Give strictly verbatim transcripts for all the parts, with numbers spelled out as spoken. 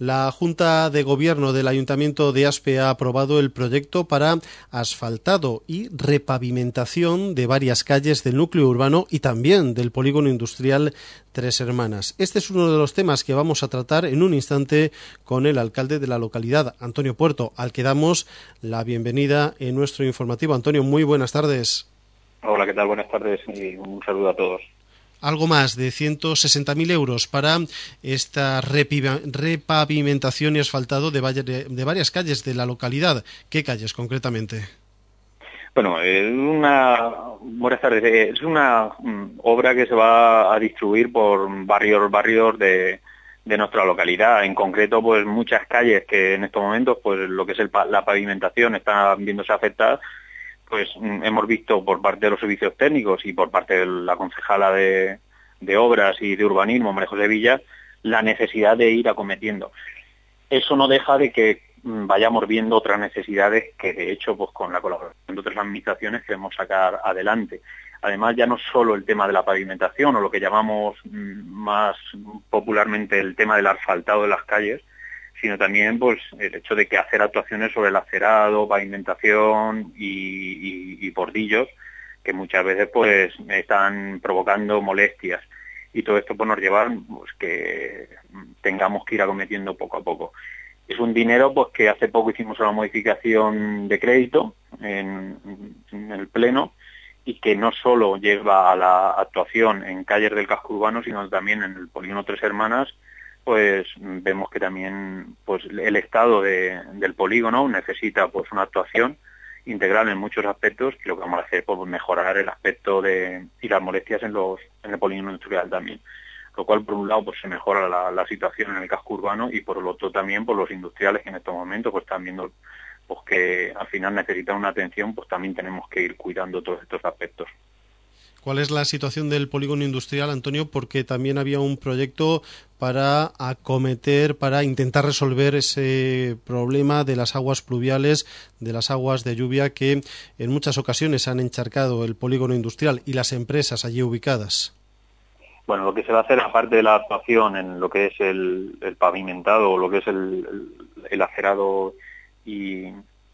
La Junta de Gobierno del Ayuntamiento de Aspe ha aprobado el proyecto para asfaltado y repavimentación de varias calles del núcleo urbano y también del polígono industrial Tres Hermanas. Este es uno de los temas que vamos a tratar en un instante con el alcalde de la localidad, Antonio Puerto, al que damos la bienvenida en nuestro informativo. Antonio, muy buenas tardes. Hola, ¿qué tal? Buenas tardes y un saludo a todos. Algo más de ciento sesenta mil euros para esta repavimentación y asfaltado de, de varias calles de la localidad. ¿Qué calles concretamente? Bueno, es una, buenas tardes. Es una um, obra que se va a distribuir por varios barrios de, de nuestra localidad. En concreto, pues muchas calles que en estos momentos, pues lo que es el, la pavimentación está viéndose afectada. Pues hemos visto por parte de los servicios técnicos y por parte de la concejala de, de Obras y de Urbanismo, María José Villa, la necesidad de ir acometiendo. Eso no deja de que vayamos viendo otras necesidades que, de hecho, pues con la colaboración de otras administraciones queremos sacar adelante. Además, ya no solo el tema de la pavimentación o lo que llamamos más popularmente el tema del asfaltado de las calles, sino también pues el hecho de que hacer actuaciones sobre el acerado, pavimentación y, y, y bordillos, que muchas veces pues están provocando molestias. Y todo esto pues nos lleva pues que tengamos que ir acometiendo poco a poco. Es un dinero pues que hace poco hicimos una modificación de crédito en, en el Pleno y que no solo lleva a la actuación en calles del casco urbano, sino también en el polígono Tres Hermanas. Pues vemos que también pues el estado de, del polígono necesita pues una actuación integral en muchos aspectos, y lo que vamos a hacer es pues, mejorar el aspecto de y las molestias en los en el polígono industrial también, lo cual por un lado pues se mejora la, la situación en el casco urbano y por el otro también por los industriales que en estos momentos pues están viendo pues que al final necesitan una atención, pues también tenemos que ir cuidando todos estos aspectos. ¿Cuál es la situación del polígono industrial, Antonio? Porque también había un proyecto para acometer, para intentar resolver ese problema de las aguas pluviales, de las aguas de lluvia que en muchas ocasiones han encharcado el polígono industrial y las empresas allí ubicadas. Bueno, lo que se va a hacer, aparte de la actuación en lo que es el, el pavimentado o lo que es el, el, el acerado y,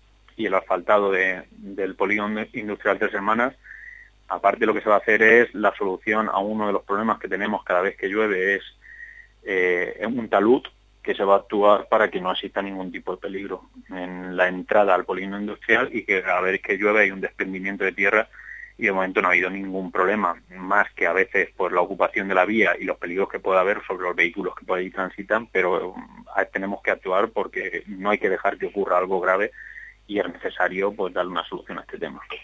y el asfaltado de, del polígono industrial Tres Hermanas, aparte lo que se va a hacer es la solución a uno de los problemas que tenemos cada vez que llueve, es eh, un talud que se va a actuar para que no exista ningún tipo de peligro en la entrada al polígono industrial y que cada vez que llueve hay un desprendimiento de tierra y de momento no ha habido ningún problema, más que a veces por la ocupación de la vía y los peligros que pueda haber sobre los vehículos que por ahí transitan, pero eh, tenemos que actuar porque no hay que dejar que ocurra algo grave y es necesario pues darle una solución a este tema.